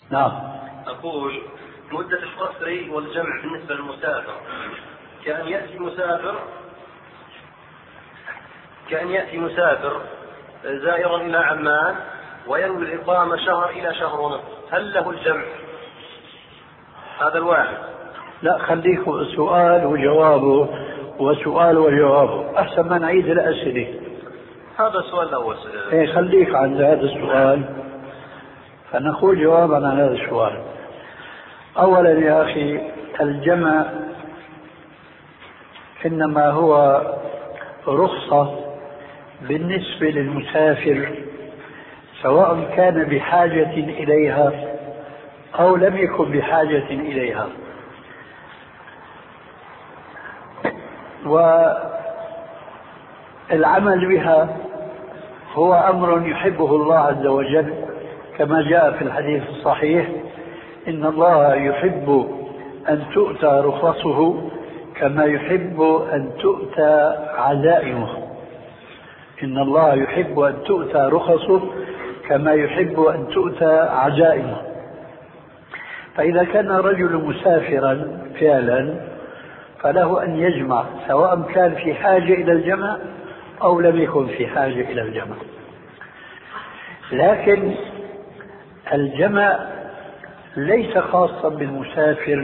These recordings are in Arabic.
نعم. أقول مدة القصر والجمع بالنسبة للمسافر كأن يأتي مسافر زائرا إلى عمان وينوي الإقامة شهر إلى شهر ونصف، هل له الجمع؟ هذا الواحد. لا، خليك سؤال وجوابه وسؤال وجوابه، أحسن ما نعيد الأسئلة. هذا السؤال الأول. خليك عند هذا السؤال فنقول جوابا عن هذا السؤال. أولا يا أخي، الجمع إنما هو رخصة بالنسبة للمسافر سواء كان بحاجة إليها أو لم يكن بحاجة إليها. والعمل بها هو أمر يحبه الله عز وجل، كما جاء في الحديث الصحيح: إن الله يحب أن تؤتى رخصه كما يحب أن تؤتى عزائمه. إن الله يحب أن تؤتى رخصه كما يحب أن تؤتى عزائمه. فإذا كان رجل مسافرا فعلا فله أن يجمع سواء كان في حاجة إلى الجمع أو لم يكن في حاجة إلى الجمع. لكن الجمع ليس خاصا بالمسافر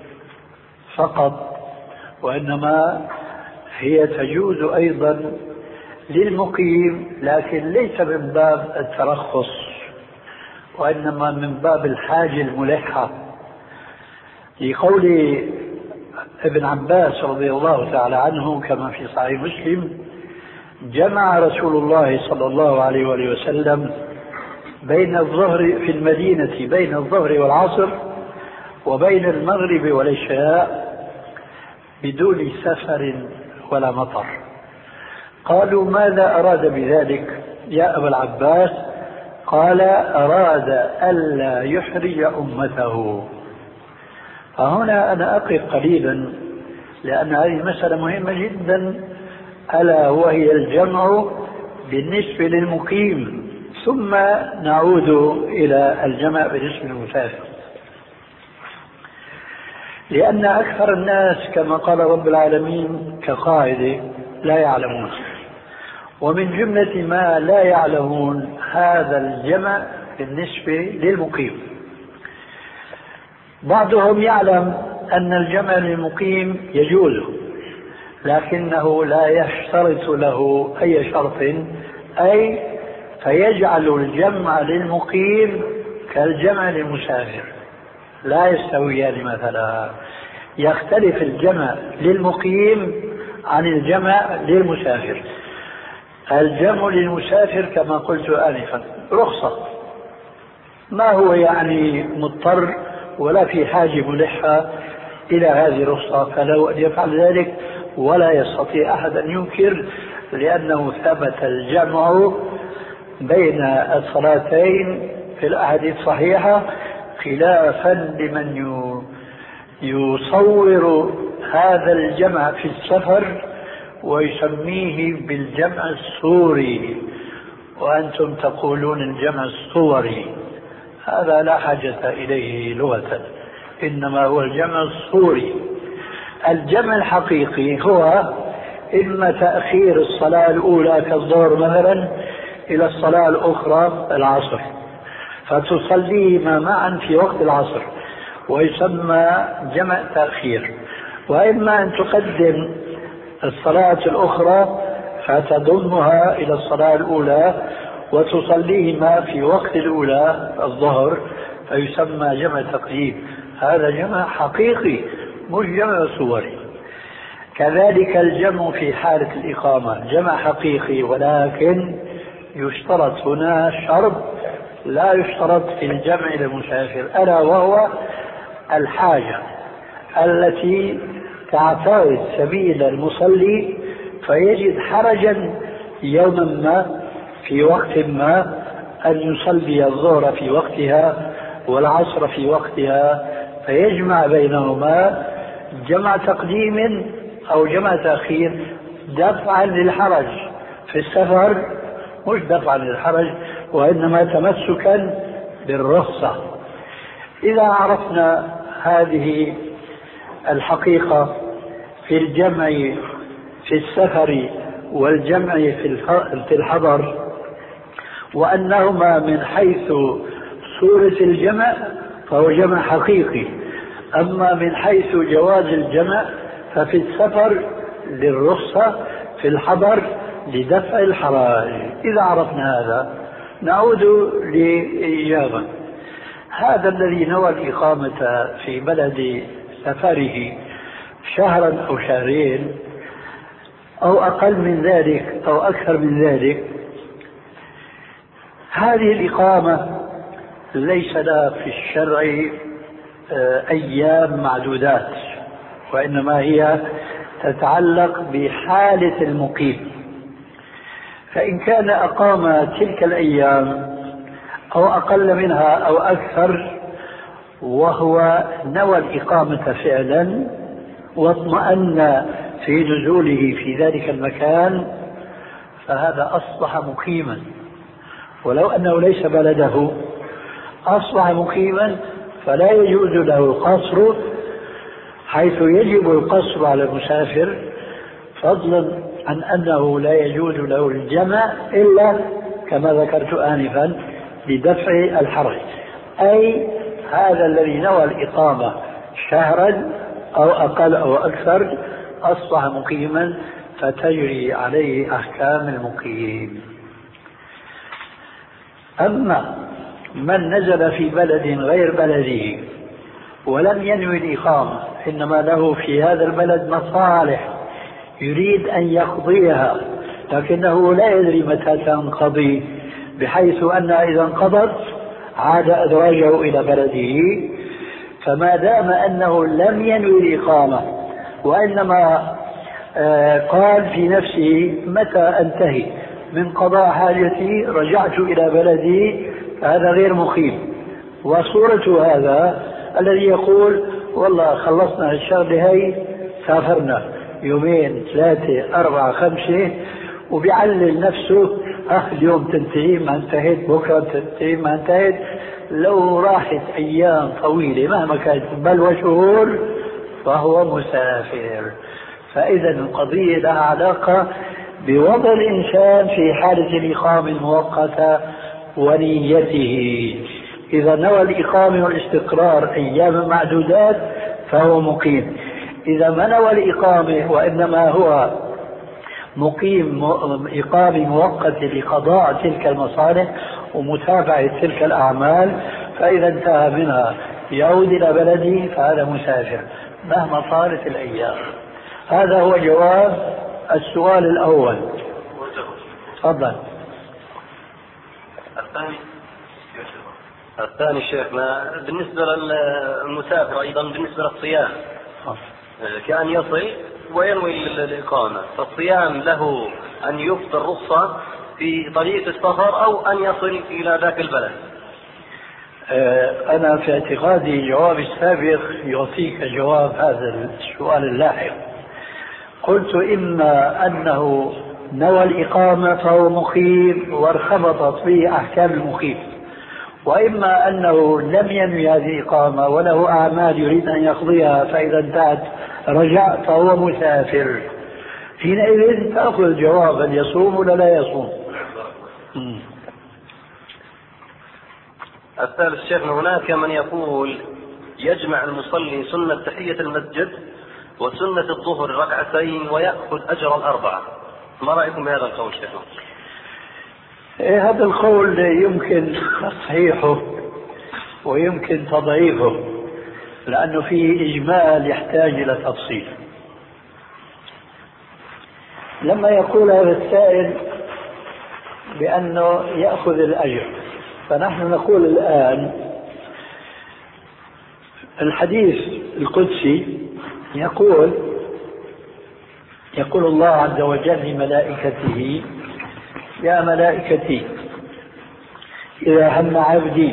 فقط، وإنما هي تجوز أيضا للمقيم، لكن ليس من باب الترخص وإنما من باب الحاجة الملحة، لقول ابن عباس رضي الله تعالى عنه كما في صحيح مسلم: جمع رسول الله صلى الله عليه وآله وسلم بين الظهر في المدينة بين الظهر والعصر وبين المغرب والعشاء بدون سفر ولا مطر. قالوا: ماذا أراد بذلك يا أبا العباس؟ قال: أراد ألا يحرج أمته. فهنا أنا أقف قليلا لأن هذه مسألة مهمة جدا، ألا وهي الجمع بالنسبة للمقيم، ثم نعود إلى الجمع بالنسبة للمسافر. لأن أكثر الناس كما قال رب العالمين كقاعدة لا يعلمون، ومن جملة ما لا يعلمون هذا الجمع بالنسبة للمقيم. بعضهم يعلم أن الجمع للمقيم يجوز، لكنه لا يشترط له أي شرط، أي فيجعل الجمع للمقيم كالجمع للمسافر، لا يستويان. مثلا يختلف الجمع للمقيم عن الجمع للمسافر. الجمع للمسافر كما قلت آنفا رخصة، ما هو يعني مضطر ولا في حاجة ملحة إلى هذه الرخصة، فلو أن يفعل ذلك ولا يستطيع أحد أن ينكر، لأنه ثبت الجمع بين الصلاتين في الأحاديث الصحيحة، خلافا لمن يصور هذا الجمع في السفر ويسميه بالجمع الصوري، وأنتم تقولون الجمع الصوري. هذا لا حاجة إليه لغة، إنما هو الجمع الصوري. الجمع الحقيقي هو إما تأخير الصلاة الأولى كالظهر مثلا إلى الصلاة الأخرى العصر، فتصليهما معا في وقت العصر ويسمى جمع تأخير، وإما أن تقدم الصلاة الأخرى فتضمها إلى الصلاة الأولى وتصليهما في وقت الأولى الظهر فيسمى جمع تقديم. هذا جمع حقيقي مش جمع صوري. كذلك الجمع في حالة الإقامة جمع حقيقي، ولكن يشترط هنا شرط لا يشترط في الجمع للمسافر، ألا وهو الحاجة التي تعترض سبيل المصلي فيجد حرجا يوما ما في وقت ما أن يصلي الظهر في وقتها والعصر في وقتها، فيجمع بينهما جمع تقديم أو جمع تأخير دفعا للحرج في السفر، مش دفعا للحرج وإنما تمسكا بالرخصة. إذا عرفنا هذه الحقيقة في الجمع في السفر والجمع في الحضر، وأنهما من حيث صورة الجمع فهو جمع حقيقي، أما من حيث جواز الجمع ففي السفر للرخصة، في الحضر لدفع الحرج. إذا عرفنا هذا نعود لإجابة. هذا الذي نوى الإقامة في بلد سفره شهرا أو شهرين أو أقل من ذلك أو أكثر من ذلك، هذه الإقامة ليس لها في الشرع أيام معدودات، وإنما هي تتعلق بحالة المقيم. فإن كان أقام تلك الأيام أو أقل منها أو أكثر وهو نوى الإقامة فعلا واطمأن في نزوله في ذلك المكان فهذا أصبح مقيما، ولو أنه ليس بلده أصبح مقيما، فلا يجوز له القصر، حيث يجب القصر على المسافر، فضلا عن أنه لا يجوز له الجمع إلا كما ذكرت آنفا لدفع الحرج. أي هذا الذي نوى الإقامة شهرا أو أقل أو أكثر أصبح مقيما، فتجري عليه أحكام المقيم. أما من نزل في بلد غير بلده ولم ينوي الإقامة، إنما له في هذا البلد مصالح يريد أن يقضيها، لكنه لا يدري متى تنقضي، بحيث أن إذا انقضت عاد أدراجه إلى بلده. فما دام أنه لم ينوي الإقامة وإنما قال في نفسه متى أنتهي من قضاء حاجتي رجعت إلى بلدي، فهذا غير مقيم. وصورة هذا الذي يقول والله خلصنا الشغلة هي سافرنا يومين 3 4 5 وبيعلل نفسه اليوم تنتهي ما انتهت، بكرة تنتهي ما انتهت، لو راحت أيام طويلة مهما كانت بل وشهور فهو مسافر. فإذا القضية لها علاقة بوضع الإنسان في حالة الإقامة المؤقتة ونيته. إذا نوى الإقامة والاستقرار أيام معدودات فهو مقيم. إذا ما نوى الإقامة وإنما هو مقيم إقامة مؤقتة لقضاء تلك المصالح ومتابعة تلك الأعمال، فإذا انتهى منها يعود إلى بلده فهذا مسافر مهما طالت الأيام. هذا هو جواب السؤال الأول. تفضل. الثاني شيخنا بالنسبة للمسافر أيضا بالنسبة للصيام، كأن يصل وينوي الإقامة، فالصيام له أن يفطر رخصة في طريق السفر أو أن يصل إلى ذاك البلد؟ أنا في اعتقادي جواب السابق يعطيك جواب هذا السؤال اللاحق. قلت إما أنه نوى الإقامة فهو مقيم وارتبطت به أحكام المقيم، وإما أنه لم ينوي هذه الإقامة وله أعمال يريد أن يقضيها فإذا انتهت رجع فهو مسافر. حينئذ تأخذ جوابا يصوم ولا لا يصوم. الثالث شيخنا هناك من يقول يجمع المصلي سنة تحية المسجد وسنة الظهر ركعتين ويأخذ أجر الأربعة، ما رأيكم بهذا القول شيخنا؟ هذا القول يمكن تصحيحه ويمكن تضعيفه، لأنه فيه إجمال يحتاج إلى تفصيل. لما يقول هذا السائل بأنه يأخذ الأجر، فنحن نقول الآن الحديث القدسي يقول الله عز وجل لملائكته يا ملائكتي إذا هم عبدي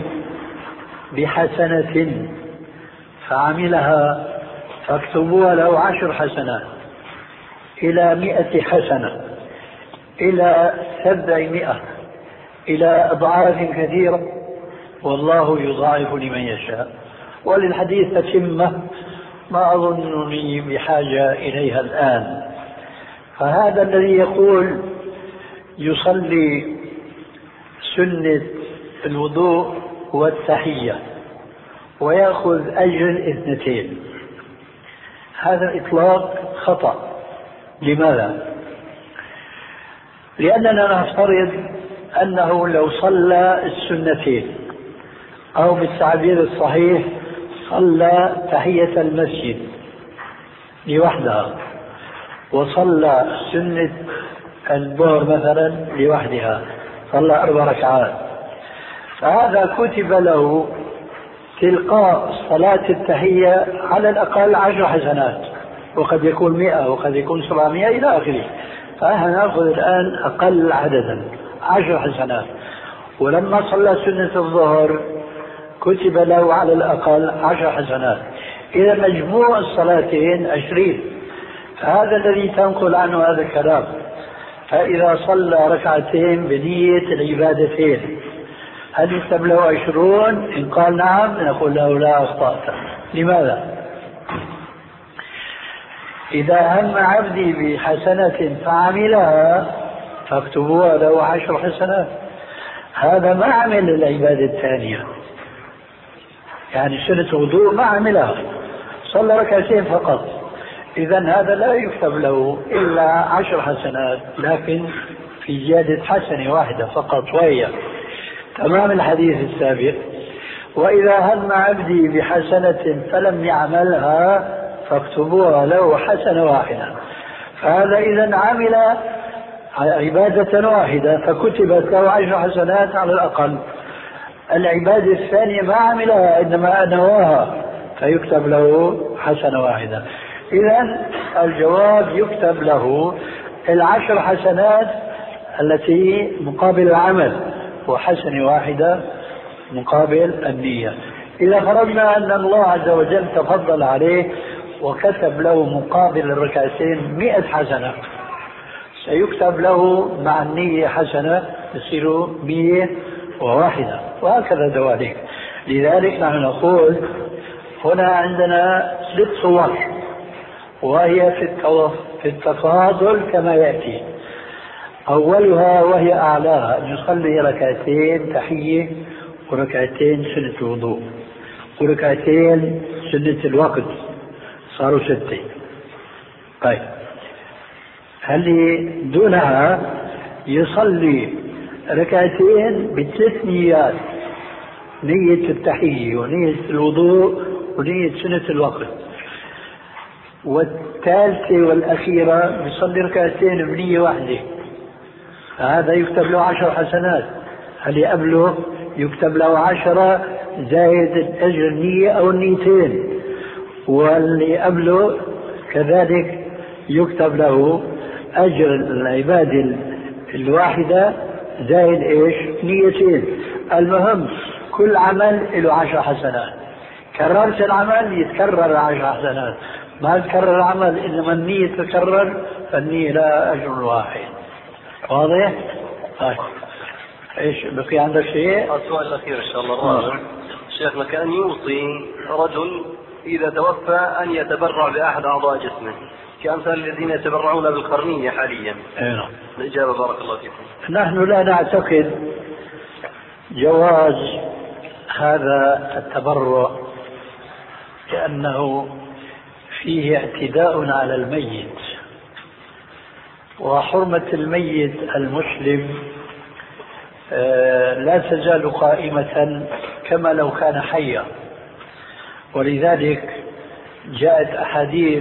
بحسنة فعملها فاكتبوها له 10 حسنات إلى 100 حسنة إلى 700 إلى أضعاف كثيرة، والله يضاعف لمن يشاء. وللحديث تتمة ما أظنني بحاجة إليها الآن. فهذا الذي يقول يصلي سنة الوضوء والتحية ويأخذ أجر 2، هذا الإطلاق خطأ. لماذا؟ لأننا نفترض أنه لو صلى السنتين، أو بالتعبير الصحيح صلى تحية المسجد لوحدها، وصلى سنة الظهر مثلا لوحدها، صلى 4 ركعات، فهذا كتب له تلقاء صلاة التحية على الأقل 10 حسنات، وقد يكون 100 وقد يكون 700 إلى آخره. فنحن نأخذ الآن أقل عددا 10 حسنات. ولما صلى سنة الظهر كتب له على الأقل 10 حسنات. إذا مجموع الصلاتين 20. فهذا الذي تنقل عنه هذا الكلام. فإذا صلى ركعتين بنية العبادتين هل يكتب له 20؟ إن قال نعم نقول له لا، أخطأت. لماذا؟ إذا هم عبدي بحسنة فعملها فاكتبوها له 10 حسنات. هذا ما عمل العبادة الثانية، يعني سنة وضوء ما عملها، صلى ركعتين فقط. إذا هذا لا يكتب له إلا 10 حسنات، لكن في زيادة حسنة واحدة فقط، وهي تمام الحديث السابق: وإذا هم عبدي بحسنة فلم يعملها فاكتبوها له حسنة واحدة. فهذا إذا عمل عبادة واحدة فكتبت له 10 حسنات على الأقل. العبادة الثانية ما عملها إنما نواها فيكتب له حسنة واحدة. إذن الجواب يكتب له 10 حسنات التي مقابل العمل، وحسنة واحدة مقابل النية. إذا فرضنا أن الله عز وجل تفضل عليه وكتب له مقابل الركعتين 100 حسنة، سيكتب له مع النية حسنة، يصير 101، وهكذا ذلك. لذلك نحن نقول هنا عندنا 6 صور، وهي في التفاضل كما يأتي. أولها وهي أعلاها أن يصلي ركعتين تحية وركعتين سنة الوضوء وركعتين سنة الوقت، صاروا 6. طيب، هل دونها يصلي ركعتين ب3 نيات: نية التحية ونية الوضوء ونية سنة الوقت، والثالثة والأخيرة يصلي ركعتين بنية واحدة، هذا يكتب له 10 حسنات. هل قبله يكتب له 10 زائد أجر النية أو النيتين، واللي قبله كذلك يكتب له أجر العبادة الواحدة زائد إيش؟ نيتين. المهم كل عمل له 10 حسنات. كررت العمل يتكرر 10 حسنات، ما تكرر العمل إنما النية تتكرر، فالنية لا أجر واحد. واضح؟ طيب، ايش بقي عندك شيء؟ السؤال الأخير إن شاء الله الرابع. شيخنا، كان يوصي رجل إذا توفى أن يتبرع بأحد أعضاء جسمه كأمثال الذين يتبرعون بالقرنية حاليا. نعم. الإجابة بارك الله فيكم. نحن لا نعتقد جواز هذا التبرع، لأنه فيه اعتداء على الميت، وحرمة الميت المسلم لا تزال قائمة كما لو كان حيا. ولذلك جاءت أحاديث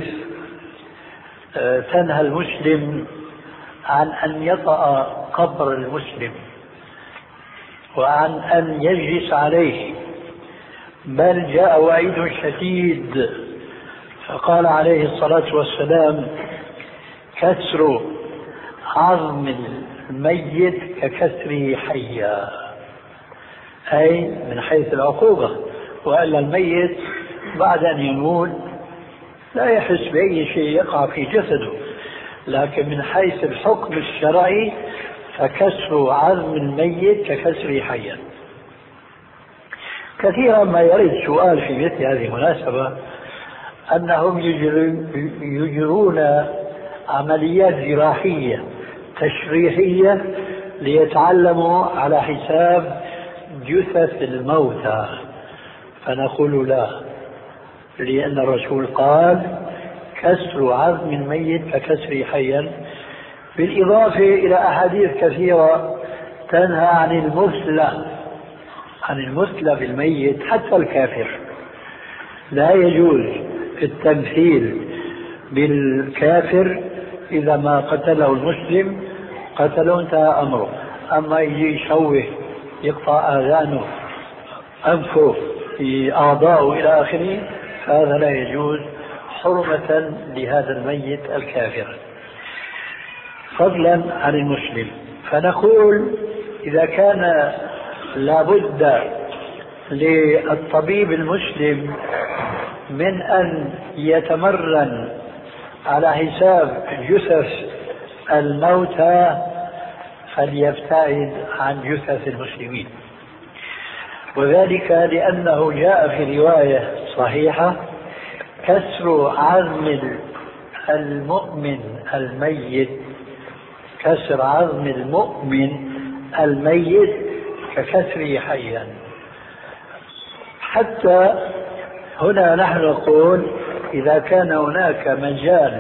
تنهى المسلم عن أن يطأ قبر المسلم وعن أن يجلس عليه، بل جاء وعيد شديد، فقال عليه الصلاة والسلام: كسر عظم الميت ككسره حيا، أي من حيث العقوبة، وإلا الميت بعد أن يموت لا يحس بأي شيء يقع في جسده، لكن من حيث الحكم الشرعي فكسر عظم الميت ككسره حيا. كثيرا ما يرد سؤال في مثل هذه المناسبة أنهم يجرون عمليات جراحية تشريحية ليتعلموا على حساب جثث الموتى، فنقول لا، لأن الرسول قال كسر عظم الميت ككسر حيا، بالإضافة إلى أحاديث كثيرة تنهى عن المثلى بالميت حتى الكافر. لا يجوز التمثيل بالكافر إذا ما قتله المسلم قتله انتهى أمره. أما يجي يشوه يقطع آذانه أنفه في أعضائه إلى آخره فهذا لا يجوز حرمة لهذا الميت الكافر، فضلا عن المسلم. فنقول إذا كان لابد للطبيب المسلم من أن يتمرن على حساب جثث الموتى فليبتعد عن جثث المسلمين، وذلك لأنه جاء في رواية صحيحة كسر عظم المؤمن الميت، كسر عظم المؤمن الميت ككسره حيا. حتى هنا نحن نقول إذا كان هناك مجال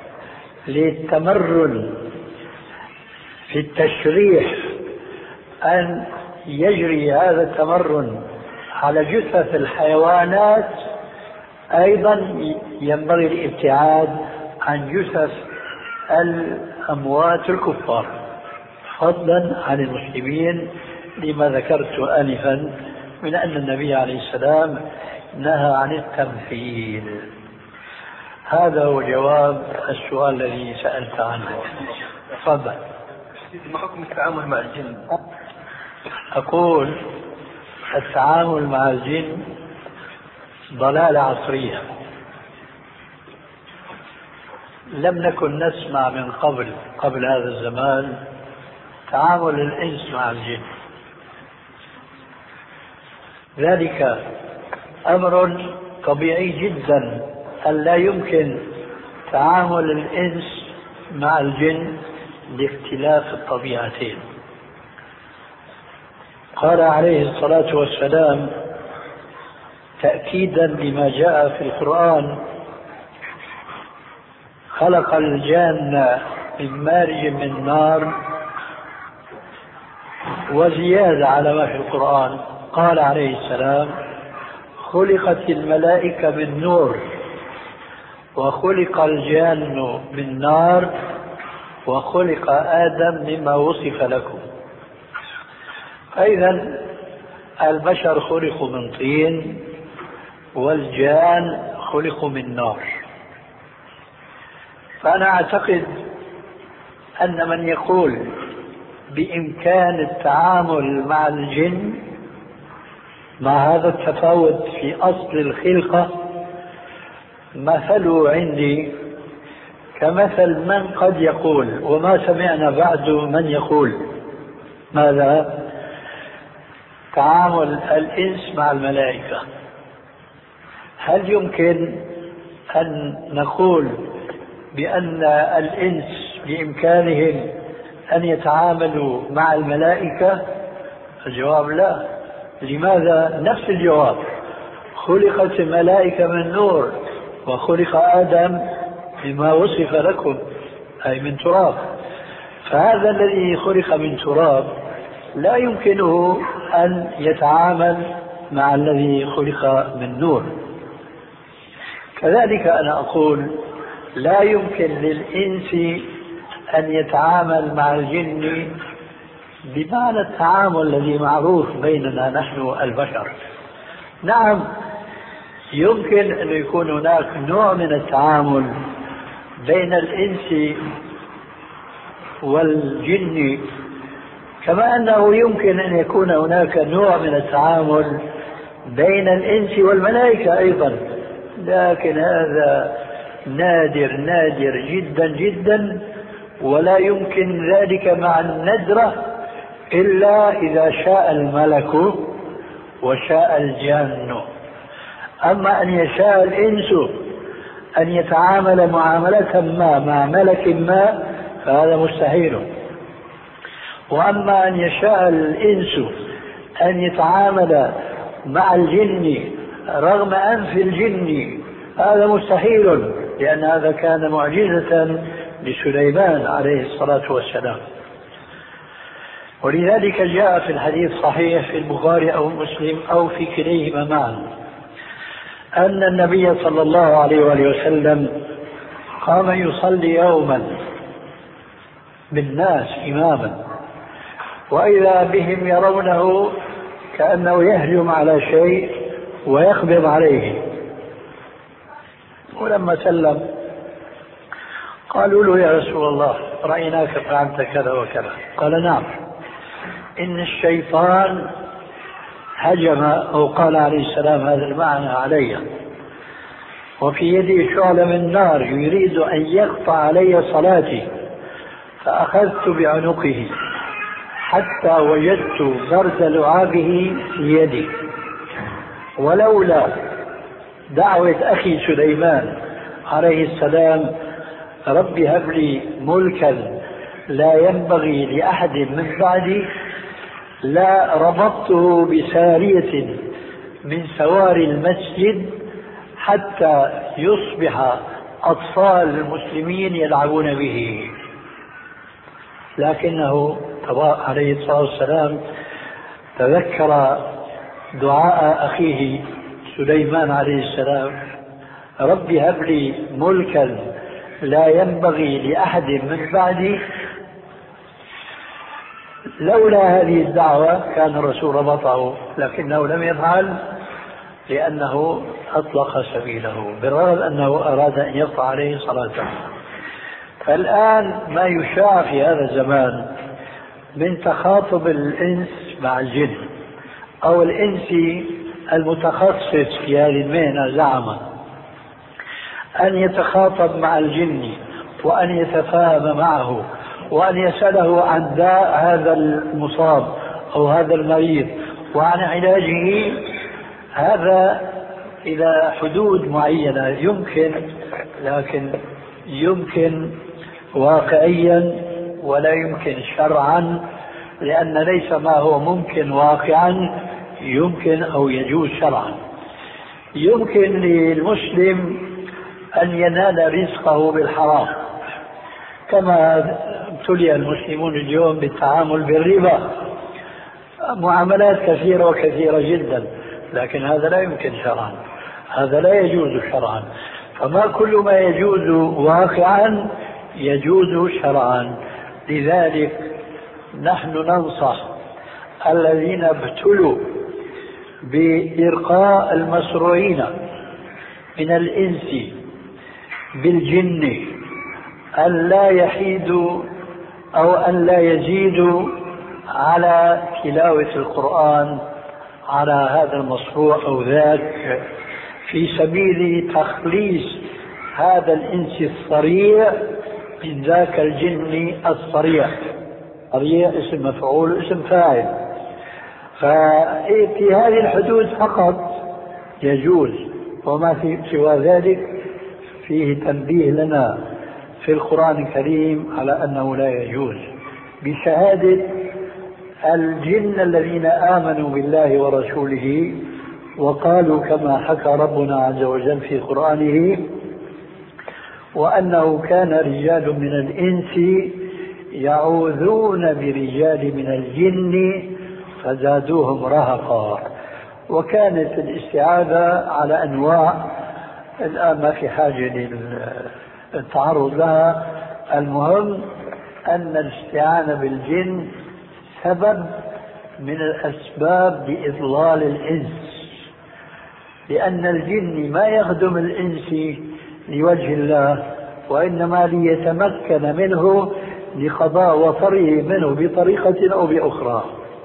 للتمرن في التشريح أن يجري هذا التمرن على جثث الحيوانات، أيضا ينبغي الابتعاد عن جثث الأموات الكفار فضلا عن المسلمين، لما ذكرت آنفا من أن النبي عليه السلام نهى عن التمثيل. هذا هو جواب السؤال الذي سألت عنه. تفضل. ما حكم التعامل مع الجن؟ أقول التعامل مع الجن ضلالة عصرية، لم نكن نسمع من قبل هذا الزمان تعامل الإنس مع الجن. ذلك أمر طبيعي جدا أن لا يمكن تعامل الإنس مع الجن لاختلاف الطبيعتين. قال عليه الصلاة والسلام تأكيدا لما جاء في القرآن خلق الجان من مارج من نار، وزيادة على ما في القرآن قال عليه السلام خلقت الملائكة من نور وخلق الجان من نار وخلق آدم مما وصف لكم. أيضا البشر خلقوا من طين والجان خلقوا من نار. فأنا أعتقد أن من يقول بإمكان التعامل مع الجن مع هذا التفاوت في أصل الخلقة مثله عندي كمثل من قد يقول، وما سمعنا بعد من يقول ماذا؟ تعامل الإنس مع الملائكة. هل يمكن أن نقول بأن الإنس بإمكانهم أن يتعاملوا مع الملائكة؟ الجواب لا. لماذا؟ نفس الجواب، خلقت الملائكة من نور وخلق آدم بما وصف لكم أي من تراب. فهذا الذي خلق من تراب لا يمكنه أن يتعامل مع الذي خلق من نور. كذلك أنا أقول لا يمكن للإنس أن يتعامل مع الجن بمعنى التعامل الذي معروف بيننا نحن البشر. نعم يمكن أن يكون هناك نوع من التعامل بين الإنس والجن، كما أنه يمكن أن يكون هناك نوع من التعامل بين الإنس والملائكة أيضا، لكن هذا نادر جدا جدا، ولا يمكن ذلك مع الندرة إلا إذا شاء الملك وشاء الجان. أما أن يشاء الإنس أن يتعامل معاملة ما مع ملك ما فهذا مستحيل. وأما أن يشاء الإنس أن يتعامل مع الجن رغم أنف الجن هذا مستحيل، لأن هذا كان معجزة لسليمان عليه الصلاة والسلام. ولذلك جاء في الحديث الصحيح في البخاري أو مسلم أو في كليهما معا أن النبي صلى الله عليه وآله وسلم قام يصلي يوما بالناس إماما، وإذا بهم يرونه كأنه يهجم على شيء ويقبض عليه. ولما سلم قالوا له يا رسول الله رأيناك فعلت كذا وكذا. قال نعم، إن الشيطان هجم أو قال عليه السلام هذا المعنى علي، وفي يدي شعلة من نار يريد أن يقطع علي صلاتي، فأخذت بعنقه حتى وجدت برد لعابه في يدي، ولولا دعوة أخي سليمان عليه السلام رب هب لي ملكا لا ينبغي لأحد من بعدي لا ربطته بسارية من سواري المسجد حتى يصبح أطفال المسلمين يلعبون به. لكنه عليه الصلاة والسلام تذكر دعاء أخيه سليمان عليه السلام رب هب لي ملكا لا ينبغي لأحد من بعدي. لولا هذه الدعوة كان الرسول ربطه، لكنه لم يفعل لأنه أطلق سبيله بالرغم أنه أراد أن يقطع عليه صلاته. فالآن ما يشاع في هذا الزمان من تخاطب الإنس مع الجن أو الإنس المتخصص في هذه المهنة زعم أن يتخاطب مع الجن وأن يتفاهم معه وأن يسأله عن داء هذا المصاب أو هذا المريض وعن علاجه، هذا إلى حدود معينة يمكن، لكن يمكن واقعيا ولا يمكن شرعا، لأن ليس ما هو ممكن واقعا يمكن أو يجوز شرعا. يمكن للمسلم أن ينال رزقه بالحرام كما ابتلي المسلمون اليوم بالتعامل بالربا، معاملات كثيرة وكثيرة جدا، لكن هذا لا يمكن شرعا، هذا لا يجوز شرعا. فما كل ما يجوز واقعا يجوز شرعا. لذلك نحن ننصح الذين ابتلوا بإرقاء المسروعين من الإنس بالجن أن لا يحيدوا أو أن لا يزيدوا على تلاوة القرآن على هذا المصروع أو ذاك في سبيل تخليص هذا الإنس الصريع من ذاك الجن الصريع. صريع اسم مفعول اسم فاعل، ففي هذه الحدود فقط يجوز، وما في سوى ذلك فيه تنبيه لنا في القرآن الكريم على أنه لا يجوز، بشهادة الجن الذين آمنوا بالله ورسوله وقالوا كما حكى ربنا عز وجل في قرآنه وأنه كان رجال من الإنس يعوذون برجال من الجن فزادوهم رهقا. وكانت الاستعاذة على أنواع، الآن ما في حاجة للتعرض لها. المهم أن الاستعانة بالجن سبب من الأسباب لإضلال الإنس، لأن الجن ما يخدم الإنس لوجه الله، وإنما ليتمكن منه لقضاء وطره منه بطريقة أو بأخرى.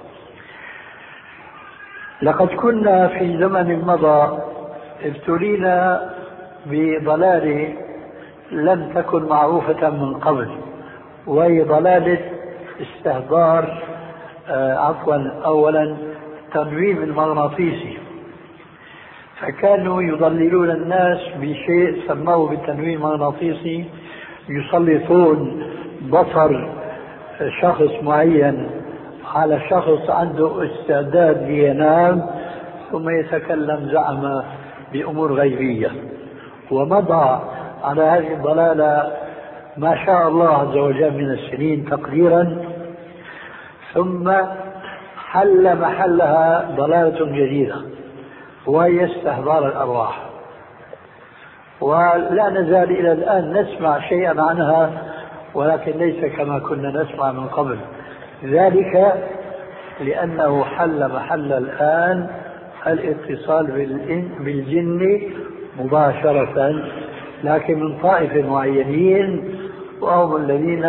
لقد كنا في زمن مضى ابتلينا بضلال لم تكن معروفة من قبل، وهي ضلالة استهدار أولا التنويم المغناطيسي، فكانوا يضللون الناس بشيء سموه بالتنويم المغناطيسي، يسلطون بصر شخص معين على شخص عنده استعداد لينام ثم يتكلم زعما بأمور غيبية، ومضى على هذه الضلالة ما شاء الله عز وجل من السنين تقديرا، ثم حل محلها ضلالة جديدة وهي استحضار الأرواح، ولا نزال إلى الآن نسمع شيئا عنها ولكن ليس كما كنا نسمع من قبل، ذلك لأنه حل محل الآن الاتصال بالجن مباشرة، لكن من طائفة معينين وهم الذين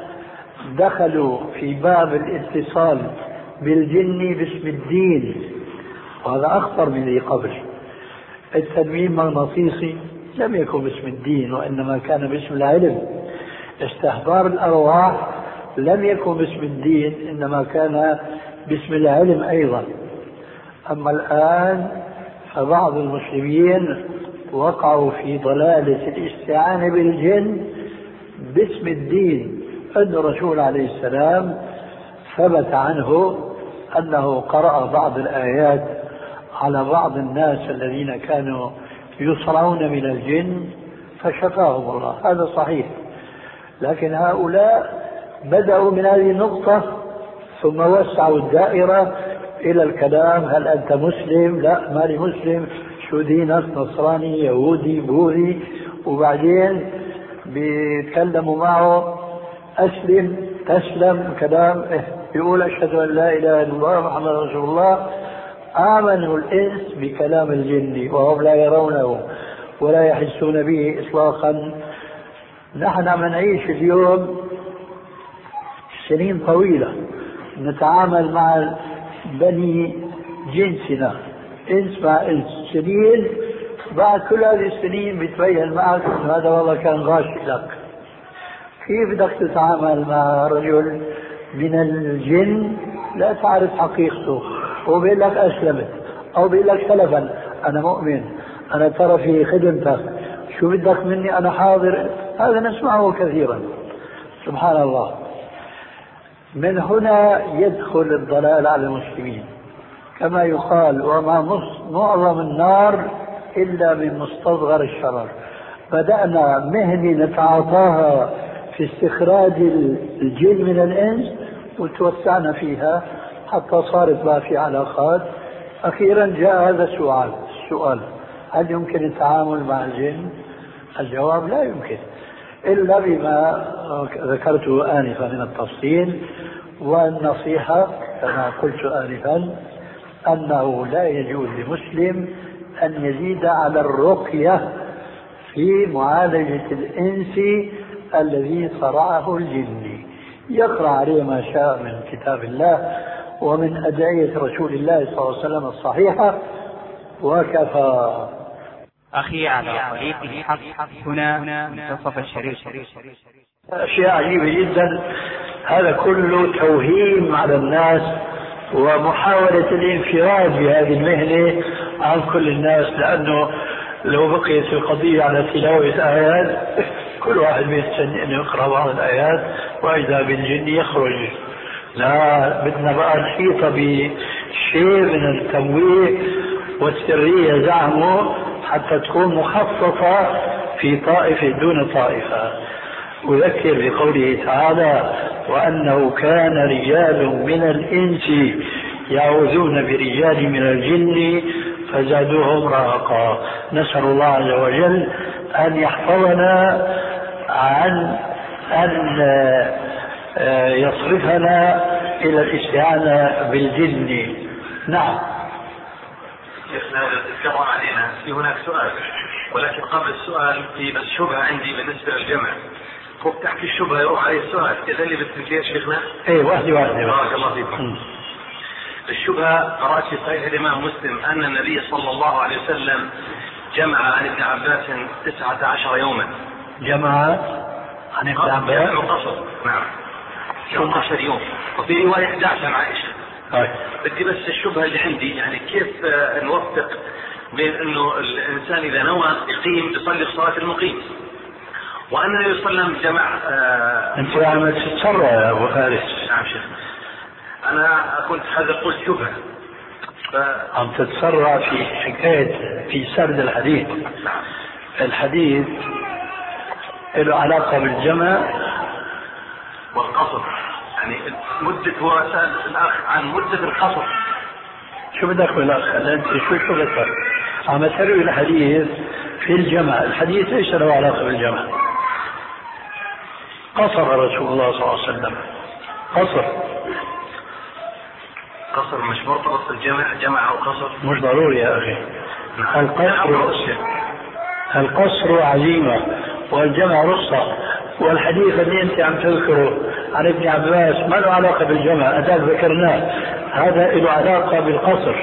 دخلوا في باب الاتصال بالجن باسم الدين، وهذا أخطر من ذي قبل. التنويم المغناطيسي لم يكن باسم الدين وإنما كان باسم العلم، استحضار الأرواح لم يكن باسم الدين إنما كان باسم العلم أيضا. أما الآن فبعض المسلمين وقعوا في ضلالة الاستعانة بالجن باسم الدين، أن الرسول عليه السلام ثبت عنه أنه قرأ بعض الآيات على بعض الناس الذين كانوا يصرعون من الجن فشفاهم الله، هذا صحيح، لكن هؤلاء بدأوا من هذه النقطة ثم وسعوا الدائرة إلى الكلام هل أنت مسلم؟ لا ماني مسلم، شو دينك؟ نصراني يهودي بوذي، وبعدين بيتكلموا معه أسلم تسلم كلام يقول أشهد أن لا إله إلا الله محمد رسول الله. آمنوا الإنس بكلام الجن وهم لا يرونه ولا يحسون به إطلاقا. نحن نعيش اليوم سنين طويلة نتعامل مع بني جنسنا إنس مع إنس، سنين بعد كل هذه السنين بتبين معك هذا والله كان غاشي لك. كيف بدك تتعامل مع رجل من الجن لا تعرف حقيقته وبيقول لك أسلمت أو بيقول لك سلفا أنا مؤمن أنا ترى في خدمتك شو بدك مني أنا حاضر؟ هذا نسمعه كثيرا سبحان الله. من هنا يدخل الضلال على المسلمين كما يقال وما معظم النار إلا من مستصغر الشرر. بدأنا مهنة نتعاطاها في استخراج الجن من الإنس وتوسعنا فيها حتى صارت بقى في علاقات. أخيرا جاء هذا السؤال هل يمكن التعامل مع الجن؟ الجواب لا يمكن إلا بما ذكرته آنفا من التفصيل والنصيحة كما قلت آنفا أنه لا يجوز لمسلم أن يزيد على الرقية في معالجة الإنس الذي صرعه الجن، يقرأ عليه ما شاء من كتاب الله ومن أدعية رسول الله صلى الله عليه وسلم الصحيحة وكفى. أخي على طريق الحق هنا منتصف الشريف. أشياء عجيبة جدا، هذا كله توهيم على الناس ومحاولة الانفراد بهذه المهنة عن كل الناس، لأنه لو بقيت القضية على تلاوة آيات كل واحد بيستنى أن يقرأ بعض الآيات وإذا بالجن يخرج. لا بدنا بقى نحيط بشيء من التمويه والسرية زعمه حتى تكون مخصصة في طائفة دون طائفة. أذكر بقوله تعالى وأنه كان رجال من الإنس يعوذون برجال من الجن فزادوهم رهقا. نسأل الله عز وجل أن يحفظنا عن أن يصرفنا إلى الاستعانة بالجن. نعم. تتكرر علينا في هناك سؤال، ولكن قبل السؤال في بس شبهة عندي بالنسبة للجمع. فوق تحكي الشبهة يروح عليه السؤال إذا اللي بتفكر يا شيخنا. إيه واحدة بارك الله فيكم. الشبهة قرأت في صحيح الإمام مسلم أن النبي صلى الله عليه وسلم جمع عن ابن عباس 19 يوما. جمع عن ابن عباس قصر. نعم 19 يوم، وفي رواية 11 عن عائشة. بدي بس الشبهة اللي عندي، يعني كيف نوفق بين انه الانسان اذا نوى يقيم يصلي صلاة المقيم وان النبي صلى الله عليه وسلم جمع. انت عم تتسرع يا ابو فارس. نعم شيخ، انا كنت هذا قلت شبهة عم تتسرع في حكاية في سرد الحديث. الحديث له علاقة بالجمع والقصر، يعني مدة هو سأل الأخ عن مدة القصر. شو بدك بالأخ؟ أنت شو بدك؟ عم تروي الحديث في الجمع. الحديث ليس له علاقة بالجمع. قصر رسول الله صلى الله عليه وسلم. قصر مش مرتبط بالجمع، جمع أو قصر مش ضروري يا أخي. القصر عزيمة والجمع رخصة. والحديث اللي أنت عم تذكره عن ابن عباس ما له علاقة بالجمع، أداك ذكرناه، هذا له علاقة بالقصر.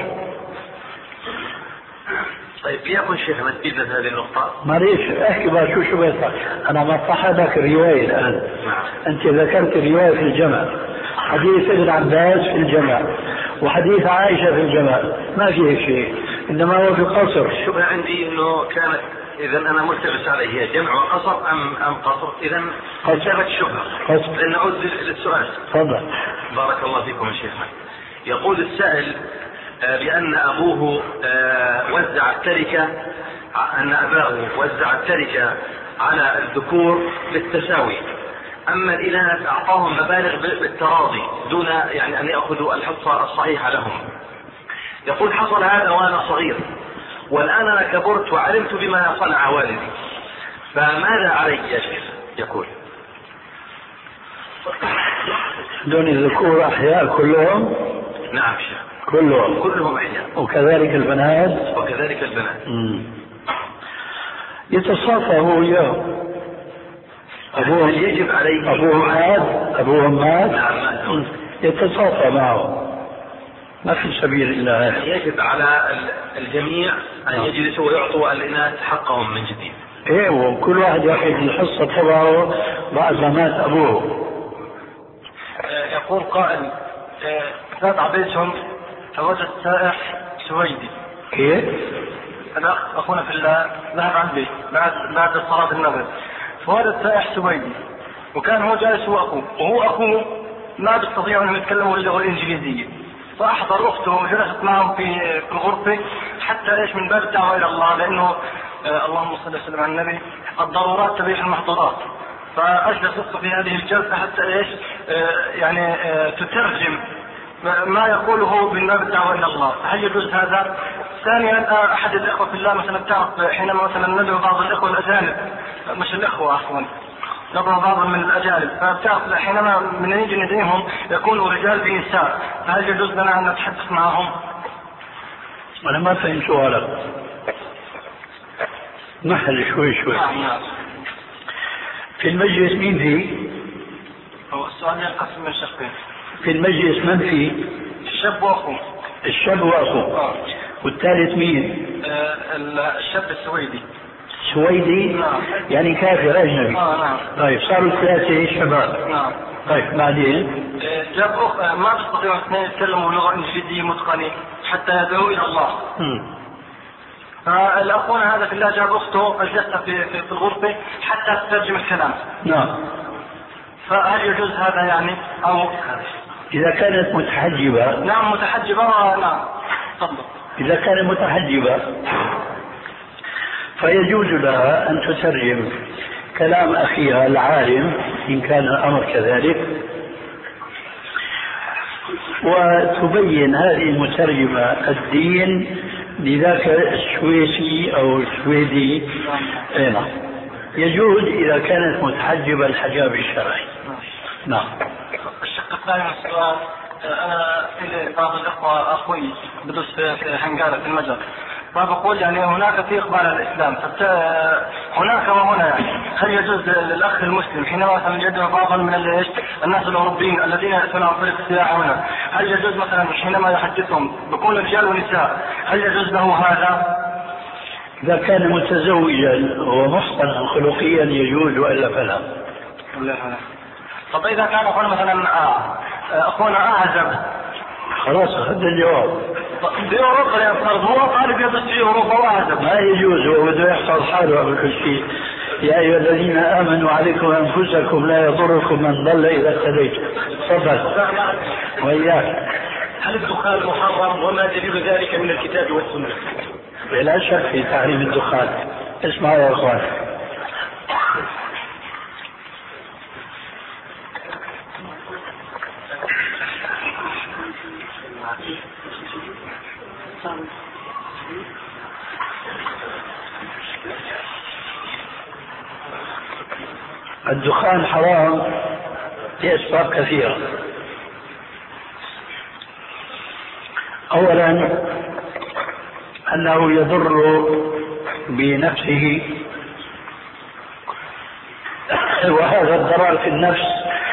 طيب ليكن شيخنا تفيدنا هذه النقطة. معليش احكي بقى شو بيطلع. أنا مطرح لك الرواية الآن. أنت ذكرت الرواية في الجمع، حديث ابن عباس في الجمع وحديث عائشة في الجمع، ما فيه شيء، إنما هو في القصر. الشبهة عندي إنه كانت إذا أنا ملتبس عليه هي جمع وقصر أم قصر. إذا انتبهت الشبهة. لأن نعود للسؤال. تفضل. بارك الله فيكم يا شيخنا. يقول السائل بأن أبوه وزع التركة، أن أباه وزع التركة على الذكور بالتساوي، أما الإناث أعطاهم مبالغ بالتراضي دون يعني أن يأخذوا الحصة الصحيحة لهم. يقول حصل هذا وأنا صغير، والآن أنا كبرت وعلمت بما صنع والدي، فماذا علي يا شيخ؟ يقول دون الذكور أحياء كلهم. نعم شيخ، كلهم أحياء، وكذلك البنات. يتصافى هو وياه. أبوهم يجب عليه أبوهم مات. نعم. يتصافى معه، ما في سبيل إلا هذا. يجب على الجميع أن يجلسوا ويعطوا الإناث حقهم من جديد. إيه، وكل واحد يأخذ الحصة تبعه بعد ما مات أبوه. يقول قائل فات عبيتهم فوجد سائح سويدي. كيف؟ الأخ أخونا في الله ذهب عن البيت بعد صلاة المغرب، فوجد سائح سويدي وكان هو جالس وهو أخوه ما بيستطيعوا أن يتكلموا اللغة الإنجليزية، فأحضر أخته وجلست معهم في الغرفة حتى من باب الدعوة إلى الله، لأنه اللهم صل وسلم على النبي الضرورات تبيح المحظورات. فأجلس أخته في هذه الجلسة حتى يعني تترجم ما يقوله من باب الدعوة إلى الله. هل يجوز هذا؟ ثانيا أحد الإخوة في الله مثلا بتعرف حينما مثلا ندعو بعض الإخوة الأجانب، مش الإخوة عفوا، ندعو بعض من الأجانب، فبتعرف حينما من نيجي ندعيهم يكونوا رجال بنساء، فهل يجوز لنا أن نتحدث معهم؟ أنا ما فهمت سؤالك، نحل شوي. في المجلس مين فيه؟ هو السؤال ينقسم من شقين. في المجلس من فيه؟ الشاب وأخوه. الشاب وأخوه. والثالث مين؟ الشاب السويدي. سويدي؟ نعم. يعني كافر أجنبي. نعم. طيب صاروا ثلاثة شباب. نعم. طيب بعدين؟ جاب ما بيستطيعوا الاثنين يتكلموا لغة إنجليزية متقنة حتى يدعوا إلى الله. فالأخونا هذا في الله جاب أخته أجلسها في الغرفة حتى تترجم الكلام. نعم. فهل يجوز هذا يعني أو إذا كانت متحجبة؟ نعم متحجبة. نعم تفضل. إذا كانت متحجبة فيجوز لها أن تترجم كلام أخيها العالم إن كان الأمر كذلك، وتبين هذه المترجمة الدين لذاك السويسي أو السويدي. يجوز إذا كانت متحجبة الحجاب الشرعي. نعم. الشق الثاني من السؤال، أنا في بعض الأخوة أخوي بدرس في حنقالة في المجر، فبقول يعني هناك في إقبال على الإسلام، هناك وهنا يعني هل يجوز للأخ المسلم حينما مثلا يدعو بعضا من الناس الأوروبيين الذين يأتون عن طريق السياحة هنا، هل يجوز مثلا حينما يحدثهم بكون رجال ونساء هل يجوز له هذا؟ إذا كان متزوجا ومحصنا خلقيا يجوز وإلا فلا. طب إذا كان أخونا مثلا أخونا أعزب خلاص أخذنا الجواب. بأوروبا يفترض هو طالب يدرس في أوروبا واحد ما يجوز، هو بده يحفظ حاله قبل كل شيء. يا أيها الذين آمنوا عليكم أنفسكم لا يضركم من ضل إذا اهتديتم. تفضل. وإياك. هل الدخان محرم وما دليل ذلك من الكتاب والسنة؟ بلا شك في تحريم الدخان. اسمعوا يا أخوان، الدخان حرام لأسباب كثيرة. أولا أنه يضر بنفسه، وهذا الضرر في النفس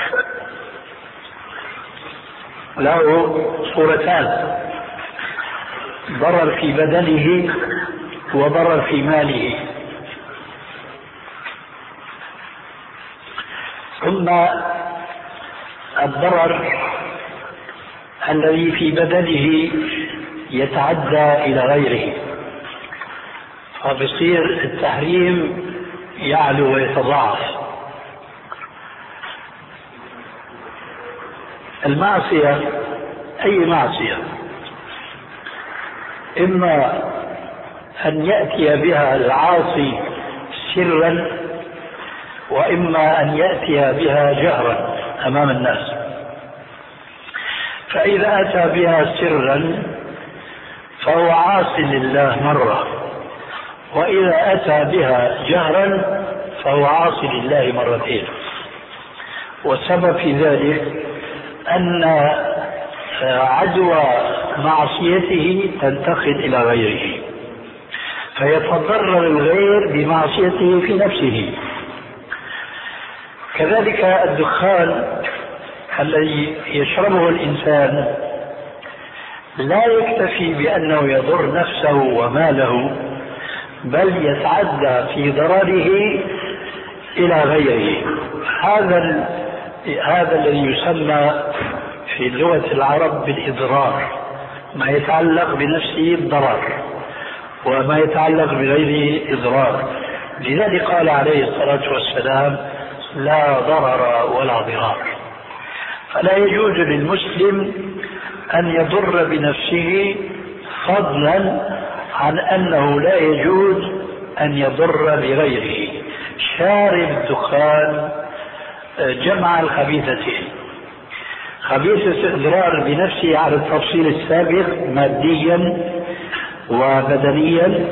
له صورتان: ضرر في بدنه وضرر في ماله. ثم الضرر الذي في بدنه يتعدى إلى غيره، فبصير التحريم يعلو ويتضاعف. المعصية، أي معصية، إما أن يأتي بها العاصي سرا، وإما أن يأتي بها جهرا أمام الناس. فإذا أتى بها سرا فهو عاص لله مرة، وإذا أتى بها جهرا فهو عاص لله مرتين. والسبب في ذلك أن عدوى معصيته تنتقل إلى غيره، فيتضرر الغير بمعصيته في نفسه. كذلك الدخان الذي يشربه الإنسان لا يكتفي بأنه يضر نفسه وماله، بل يتعدى في ضرره إلى غيره. هذا الذي يسمى في لغة العرب بالإضرار، ما يتعلق بنفسه الضرر وما يتعلق بغيره إضرار. لذلك قال عليه الصلاة والسلام: لا ضرر ولا ضرار. فلا يجوز للمسلم أن يضر بنفسه، فضلا عن أنه لا يجوز أن يضر بغيره. شارب الدخان جمع الخبيثتين: خبيثة الإضرار بنفسه على التفصيل السابق ماديا وبدنيا،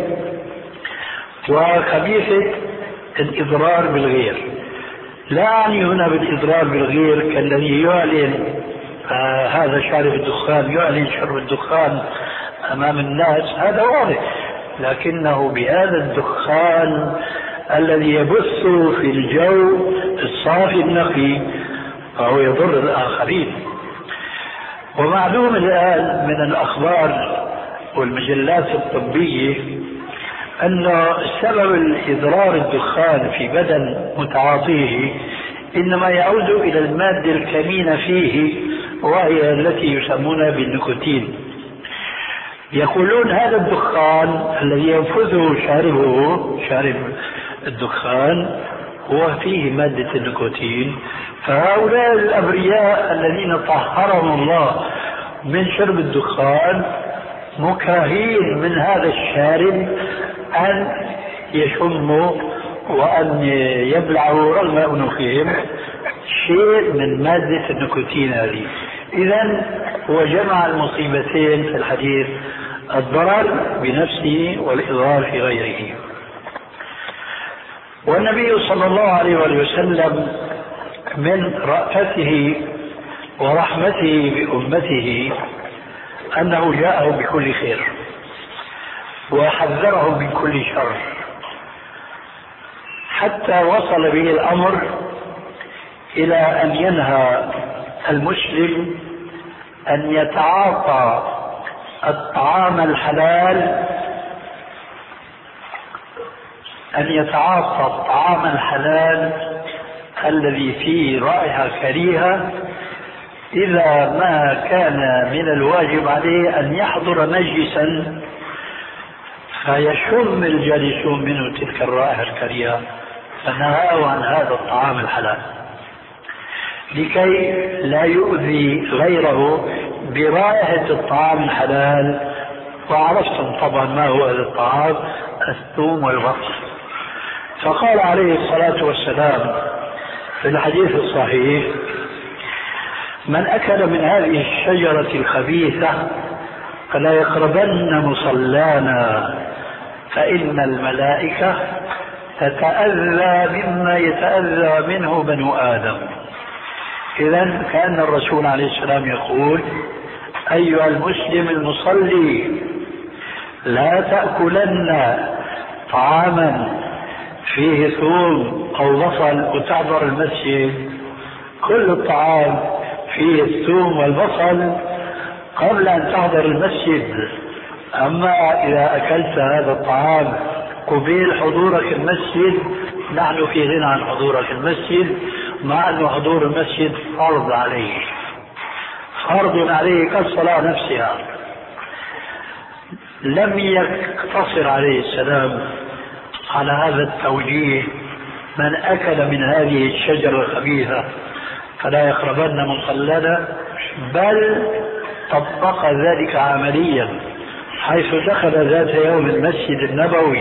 وخبيثة الإضرار بالغير. لا أعني هنا بالإضرار بالغير كالذي يعلن هذا شارب الدخان يعلن شرب الدخان أمام الناس، هذا واضح، لكنه بهذا الدخان الذي يبث في الجو الصافي النقي فهو يضر الآخرين. ومعلوم الآن من الأخبار والمجلات الطبية أن سبب الإضرار الدخان في بدن متعاطيه إنما يعود إلى المادة الكمينة فيه، وهي التي يسمونها بالنيكوتين. يقولون هذا الدخان الذي ينفذه شارب الدخان هو فيه مادة النيكوتين، فهؤلاء الأبرياء الذين طهرهم الله من شرب الدخان مكرهين من هذا الشارب أن يشموا وأن يبلعوا رغم أنوفهم شيء من مادة النيكوتين هذه. إذن هو جمع المصيبتين في الحديث: الضرر بنفسه والإضرار في غيره. والنبي صلى الله عليه وسلم من رأفته ورحمته بأمته أنه جاءهم بكل خير وحذرهم من كل شر، حتى وصل به الأمر إلى أن ينهى المسلم أن يتعاطى الطعام الحلال، الذي فيه رائحة كريهة إذا ما كان من الواجب عليه أن يحضر مجلسا فيشم الجالسون منه تلك الرائحة الكريهة فنهاه عن هذا الطعام الحلال لكي لا يؤذي غيره برائحة الطعام الحلال. وعرفتم طبعا ما هو هذا الطعام، الثوم والبصل. فقال عليه الصلاة والسلام في الحديث الصحيح: من أكل من هذه الشجرة الخبيثة فلا يقربن مصلانا فإن الملائكة تتأذى مما يتأذى منه بنو آدم. إذن كأن الرسول عليه السلام يقول: أيها المسلم المصلي لا تأكلن طعاما فيه ثوم أو بصل وتحضر المسجد. كل الطعام فيه الثوم والبصل قبل أن تحضر المسجد. أما إذا أكلت هذا الطعام قبيل حضورك المسجد نحن في غنى عن حضورك المسجد، مع أن حضور المسجد فرض عليه، فرض عليه كالصلاة نفسها. لم يقتصر عليه السلام على هذا التوجيه: من أكل من هذه الشجرة الخبيثة فلا يقربن مصلانا، بل طبق ذلك عمليا، حيث دخل ذات يوم المسجد النبوي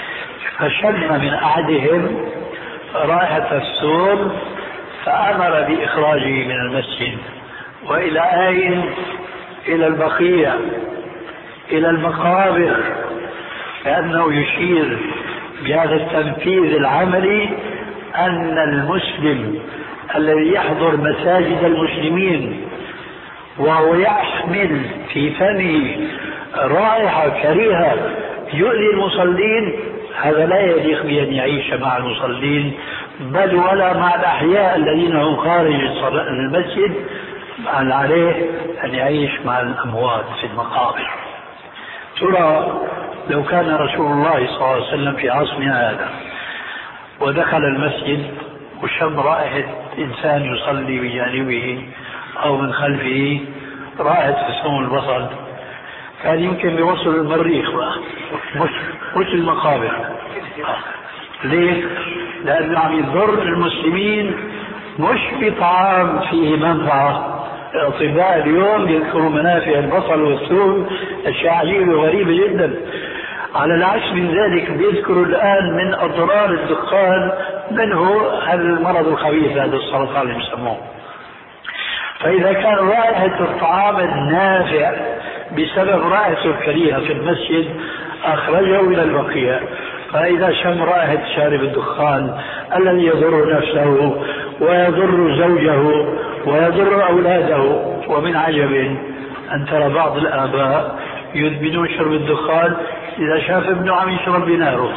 فشم من أحدهم رائحة الثوم فأمر بإخراجه من المسجد. وإلى أين؟ إلى البقيع، إلى المقابر، لأنه يشير بهذا التنفيذ العملي أن المسلم الذي يحضر مساجد المسلمين وهو يحمل في فمه رائحة كريهة يؤذي المصلين، هذا لا يليق بأن يعيش مع المصلين، بل ولا مع الأحياء الذين هم خارج المسجد، بل عليه أن يعيش مع الأموات في المقابر. ترى لو كان رسول الله صلى الله عليه وسلم في عصرنا هذا ودخل المسجد وشم رائحة إنسان يصلي بجانبه أو من خلفه رائحة الثوم البصل، كان يمكن يوصل المريخ مش المقابر. ليه؟ لأنه عم يضر المسلمين مش بطعام فيه منفعة. الأطباء اليوم يذكروا منافع البصل والثوم أشياء عجيبة وغريبة جدا. على العكس من ذلك بيذكروا الآن من أضرار الدخان منه هذا المرض الخبيث، هذا السرطان اللي يسموه. فإذا كان رائحة الطعام النافع بسبب رائحته الكريهة في المسجد أخرجه إلى البقيع، فإذا شم رائحة شارب الدخان الذي يضر نفسه ويضر زوجه ويضر أولاده. ومن عجب أن ترى بعض الآباء يدمنون شرب الدخان، إذا شاف ابنه عم يشرب بناره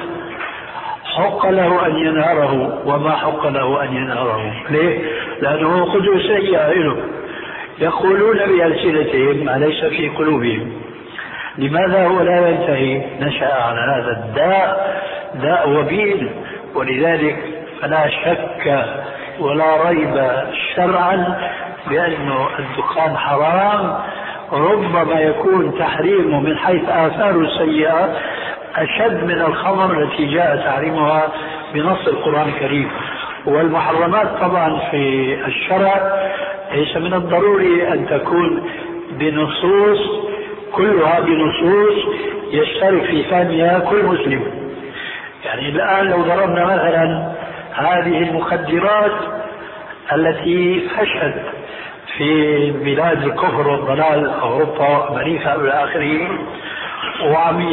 حق له أن ينهره وما حق له أن ينهره. ليه؟ لأنه قدوة سيئة له، يقولون بألسنتهم ما ليس في قلوبهم. لماذا هو لا ينتهي؟ نشأ على هذا الداء، داء وبيل. ولذلك فلا شك ولا ريب شرعا بأن الدخان حرام، ربما يكون تحريمه من حيث آثاره السيئة أشد من الخمر التي جاء تحريمها بنص القرآن الكريم. والمحرمات طبعا في الشرع ليس من الضروري أن تكون بنصوص، كلها بنصوص يشترك في ثانيها كل مسلم. يعني الآن لو ضربنا مثلا هذه المخدرات التي فشت في بلاد الكفر والضلال أوروبا وأمريكا إلى آخره، وعم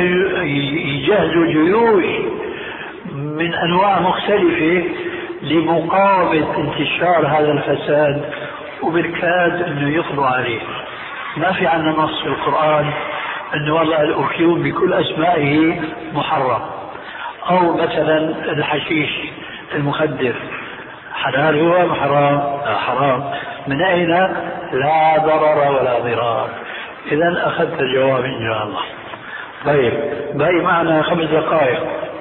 يجهزوا جيوش من أنواع مختلفة لمقاومة انتشار هذا الفساد، وبالكاد أنه يقضوا عليه. ما في عندنا نص في القرآن أنه والله الأوفيون بكل أسمائه محرم، أو مثلا الحشيش المخدر حلال هو حرام؟ حرام. من أين؟ لا ضرر ولا ضرار. إذن أخذت الجواب إن شاء الله. طيب باقي معنا 5 دقائق،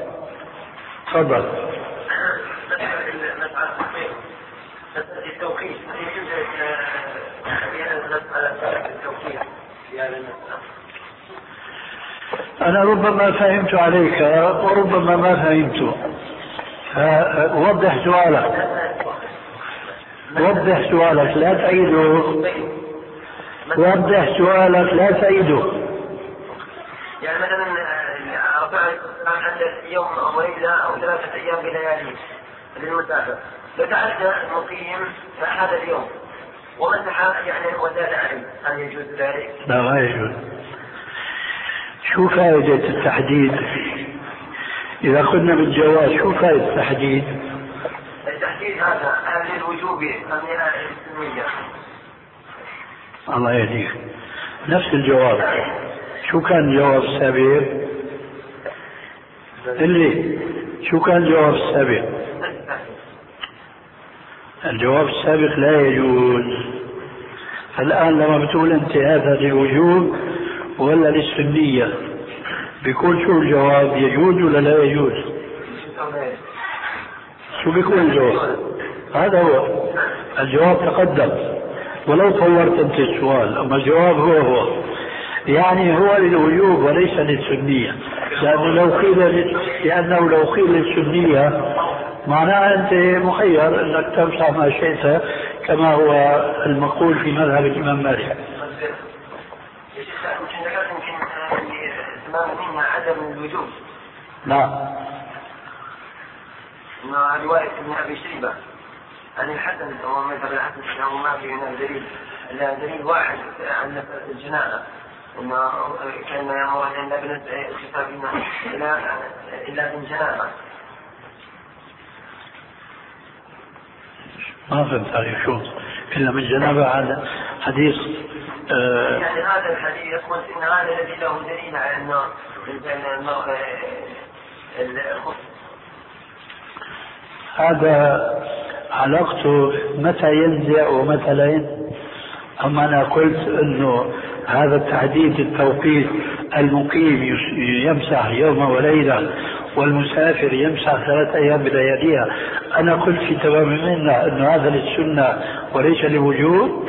تفضل. على التوكيل في هذا المسألة؟ أنا ربما فهمت عليك وربما ما فهمت. وضح سؤالك، وضح سؤالك لا تعيده، وضح سؤالك لا تعيده. يعني مثلا رفعت عندك يوم أو ليلة أو 3 أيام بليالي للمسافر، لو تعدى المقيم هذا اليوم ومسح يعني وزاد عليه، هل يجوز ذلك؟ لا ما يجوز. شو فائدة التحديد؟ إذا قلنا بالجواز شو فائدة التحديد؟ التحديد هذا للوجوب أم للسنية؟ الله يهديك. نفس الجواب. شو كان الجواب السابق؟ اللي شو كان الجواب السابق؟ الجواب السابق لا يجوز. الآن لما بتقول أنت هذا للوجوب ولا للسنية، بيكون شو الجواب؟ يجوز ولا لا يجوز؟ شو بيكون الجواب؟ هذا هو الجواب. تقدم ولو طورت أنت السؤال، أما الجواب هو يعني هو للوجوب وليس للسنية، لأنه لو قيل للسنية معناها أنت مخير أنك تمسح ما شئت كما هو المقول في مذهب الإمام مالك. يمكن عدم الوجوب. نعم. رواية ابن أبي شيبة عن الحسن هو مذهب الحسن أنه ما في هنا دليل إلا دليل واحد عن الجناء، أنه كان يأمر أن لا بنزع خفافنا إلا بالجناء. ما فهمت عليه شو إلا من جنابة. هذا حديث يعني هذا الحديث قلت إن هذا الذي له دليل على أنه الخف. هذا علاقته متى ينزع ومتى لا ينزع. أما أنا قلت أنه هذا التحديد التوقيت، المقيم يمسح يوم وليلة والمسافر يمسح 3 أيام بلياليها، أنا قلت في تمام منا أنه هذا للسنة وليس للوجوب.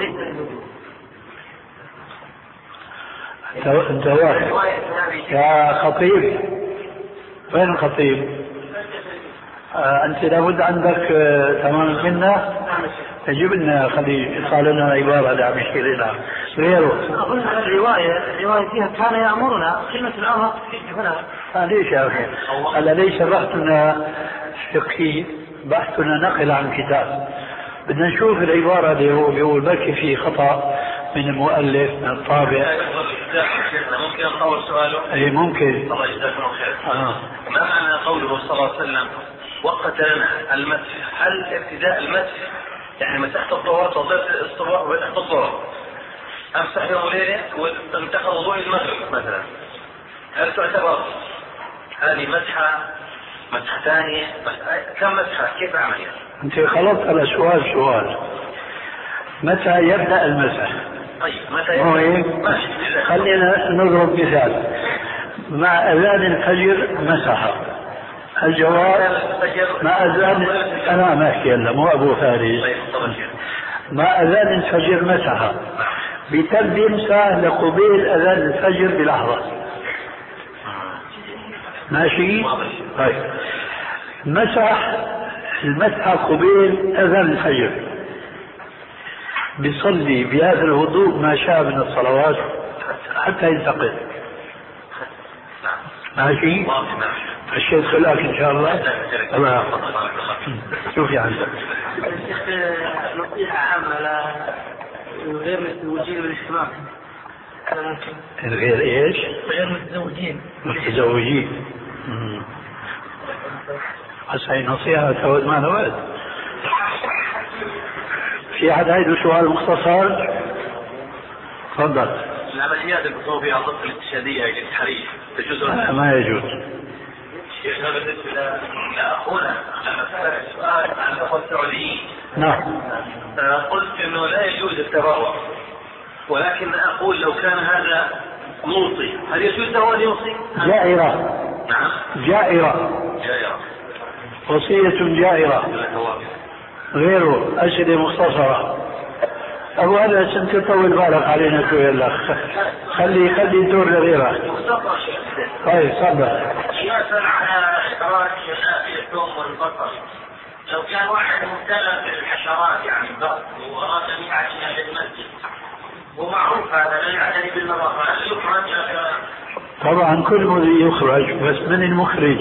أنت واحد يا خطيب. وين الخطيب؟ أنت لابد عندك تمام منا. تجيب لنا خلي قال لنا عبارة لا مشكلة لنا غيره. أظن الرواية فيها كان يأمرنا كلمة الأمر هنا. ليش يا أخي؟ هذا ليس بحثنا فقهي، بحثنا نقل عن كتاب. بدنا نشوف العبارة اللي هو بيقول بلكي في خطأ من المؤلف من الطابع. ممكن أطور سؤاله؟ أي ممكن. الله يجزاكم خير. ما معنى قوله صلى الله عليه وسلم وقت لنا المسح؟ هل ابتداء المسح يعني مسحت الطهارة وضعت الصباح وفتحت الظهر، أمسح يوم وليلة وانتقل وضوء المغرب مثلا، هل تعتبر هذه مسحة ثانية؟ كم مسحة؟ كيف أعمل؟ أنت خلطت على سؤال متى يبدأ المسح؟ طيب متى يبدأ؟ خلينا نضرب مثال. مع أذان الفجر مسح. الجواب مع أذان، أنا ما أحكي هلا مو أبو فارس. مع أذان الفجر مسح، بتم يمسح لقبيل أذان الفجر بلحظة. ماشي؟ طيب مسح المسح قبيل أذان الفجر، بيصلي بهذا الوضوء ما شاء من الصلوات حتى ينتقل. ماشي؟ الشيخ خلاك إن شاء الله. الله يحفظك. شوف يا عندك نصيحة عامة غير متزوجين بالاجتماع. غير ايش؟ غير متزوجين. متزوجين. هسه نصيحة تود معنا وقت. في أحد عنده سؤال مختصر؟ تفضل. العمليات المطلوبة فيها ضبط الاستشهادية الانتحارية تجوز؟ ما يجوز. شيخنا بالنسبة لأخونا لما سألك سؤال عن الأخوة السعوديين. نعم. قلت إنه لا يجوز التبرع، ولكن أقول لو كان هذا موصي هل يجوز له أن يوصي؟ جائرة. نعم. جائرة. وصية جائرة. غيره أسئلة مختصرة. أبو أنس أنت طول بالك علينا شوية الأخ، خلي الدور لغيرك. طيب صبر. يسأل على إخراج الثوم والبصل. لو كان واحد مبتلى بالحشرات يعني الضغط وأراد أن يعتني إلى المسجد ومعروف هذا لا يعتني بالنظافة، هل يخرج؟ طبعا كل مذي يخرج، بس من المخرج؟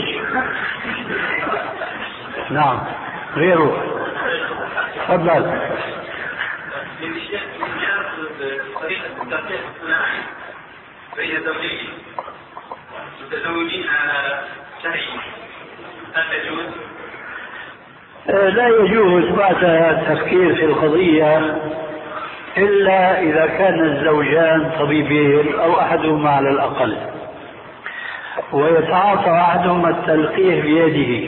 نعم غيره. تفضل. طريقة الترتيب الصناعي بين زوجين متزوجين على شيء هل يجوز؟ لا يجوز بعد التفكير في القضية إلا إذا كان الزوجان طبيبين أو أحدهما على الأقل، ويتعاطى أحدهما التلقيح بيده.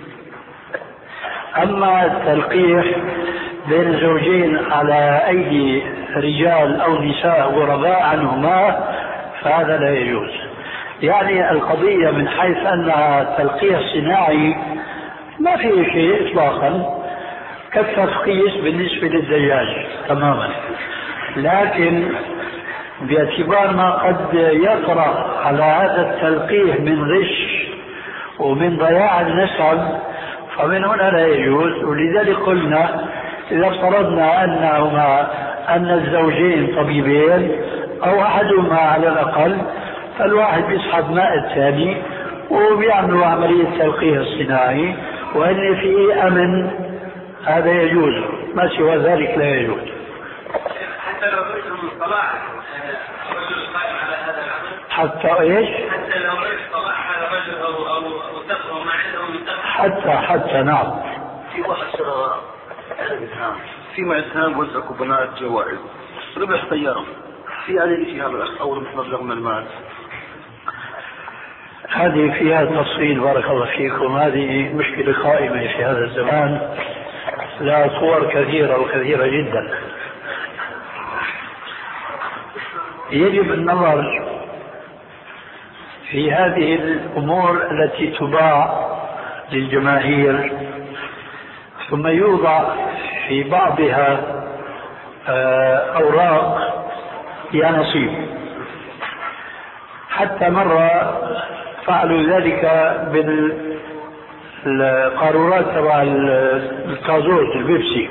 أما التلقيح بين زوجين على أيدي رجال أو نساء غرباء عنهما فهذا لا يجوز. يعني القضية من حيث أنها تلقيح صناعي ما فيه شيء إطلاقا كالتفقيس بالنسبة للدجاج تماما، لكن باعتبار ما قد يطرأ على هذا التلقيح من غش ومن ضياع النسب فمن هنا لا يجوز. ولذلك قلنا إذا افترضنا أن الزوجين طبيبين أو أحدهما على الأقل فالواحد بيسحب ماء الثاني وبيعملوا عملية تلقيح الصناعي وأن فيه أمن، هذا يجوز، ما سوى ذلك لا يجوز. حتى لو رجل من صلاح رجل قائم على هذا العمل، حتى ايش؟ حتى لو صلاح هذا الرجل او تقوى ما عنده من تقوى، حتى نعم. في واحد شرى في مع اسهام وزع كوبونات جوائز ربح طياره في عليه شيء هذا او مبلغ من المال، هذه فيها تفصيل بارك الله فيكم. هذه مشكلة قائمة في هذا الزمان، لها صور كثيرة وكثيرة جدا. يجب النظر في هذه الأمور التي تباع للجماهير ثم يوضع في بعضها أوراق يا نصيب. حتى مرة فعلوا ذلك بالقارورات تبع الكازوز البيبسي،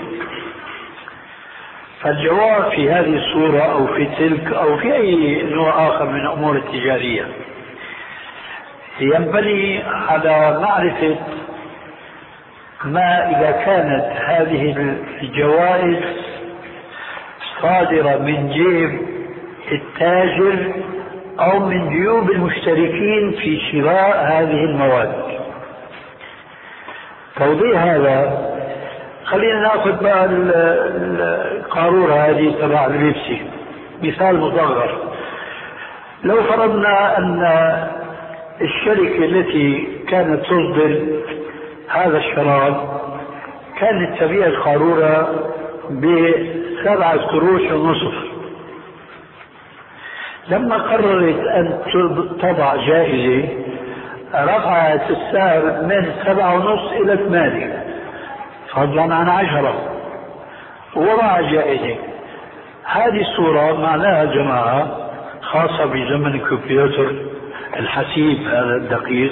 فالجواب في هذه الصورة أو في تلك أو في أي نوع آخر من الأمور التجارية ينبني على معرفة ما إذا كانت هذه الجوائز صادرة من جيب التاجر أو من جيوب المشتركين في شراء هذه المواد. توضيح هذا خلينا نأخذ بقى القارورة هذه تبع البيبسي مثال مصغر. لو فرضنا أن الشركة التي كانت تصدر هذا الشراب كانت تبيع القارورة ب7.5 قروش، لما قررت أن تضع جائزة رفعت السعر من 7.5 إلى 8 فضلا عن 10 ووضع جائزة. هذه الصورة معناها جماعة خاصة بزمن الكمبيوتر الحسيب هذا الدقيق،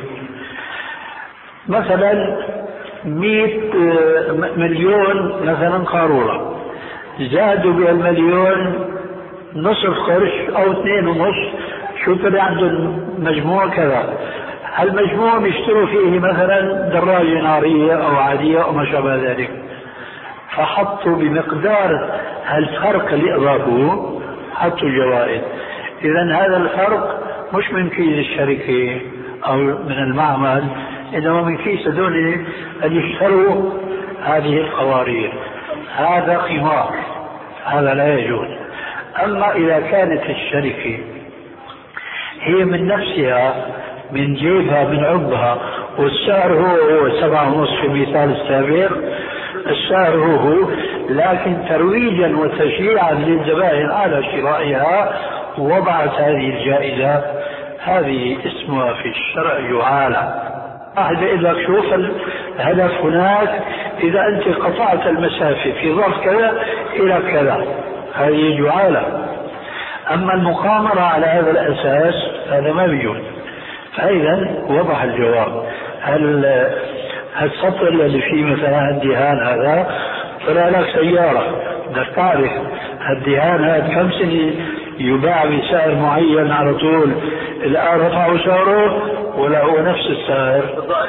مثلا 100 مليون مثلا قارورة زادوا بالمليون نصف قرش أو 2.5، شو طلع عندهم مجموع كذا. هالمجموع بيشتروا فيه مثلا دراجة نارية أو عادية أو ما شابه ذلك، فحطوا بمقدار هالفرق اللي أضافوه حطوا جوائز. إذن هذا الفرق مش من كيس الشركة أو من المعمل، إنما من كيس هذول اللي يشتروا هذه القوارير. هذا قمار، هذا لا يجوز. أما إذا كانت الشركة هي من نفسها من جيبها من عبها والسعر هو 7.5 في المثال السابق، السعر هو لكن ترويجا وتشجيعا للزبائن على شرائها وضعت هذه الجائزة، هذه اسمها في الشرع جعالة. واحد يقول لك شوف الهدف هناك إذا أنت قطعت المسافة في ظرف كذا إلى كذا، هذه جعالة. أما المقامرة على هذا الأساس هذا ما بيجوز. فإذا وضح الجواب. هل السطر الذي فيه مثلا الدهان هذا طلع لك سيارة، بدك تعرف الدهان هذا كم سنة يباع بسعر معين على طول، الآن رفعوا سعره ولا هو نفس السعر؟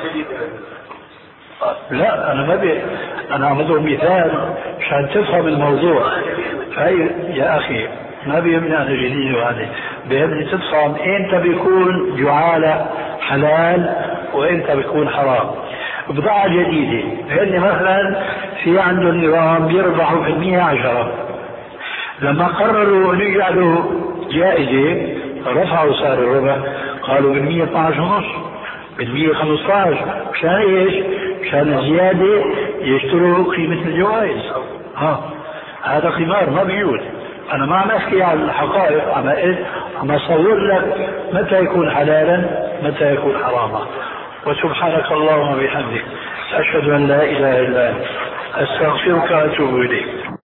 لا أنا أنا أعمل مثال عشان تفهم الموضوع. يا أخي ما بيهمني أنا جديد وهذا، بيهمني تفهم إمتى بيكون جعالة حلال وإمتى بيكون حرام. بضاعة جديدة لأن مثلا في عنده نظام بيربحوا في 110، لما قرروا أن يجعلوا جائزة رفعوا سعر الربح، قالوا بال 112.5 بال 115. مشان ايش؟ مشان الزيادة يشتروا قيمة الجوائز. هذا قمار ما بيجوز. أنا ما عم أحكي عن الحقائق، عم أصور لك متى يكون حلالا متى يكون حراما. وسبحانك اللهم وبحمدك أشهد أن لا إله إلا أنت أستغفرك وأتوب إليك.